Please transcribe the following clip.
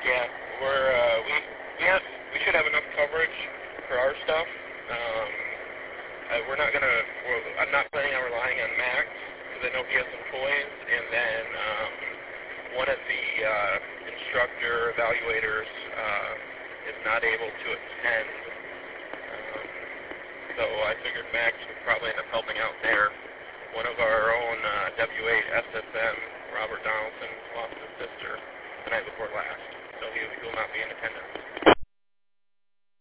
Yeah, we should have enough coverage for our stuff. I'm not planning on relying on Max because I know he has some toys, and then one of the instructor evaluators is not able to attend, so I figured Max would probably end up helping out there. One of our own W8 SSM, Robert Donaldson, lost his sister the night before last, so he will not be in attendance.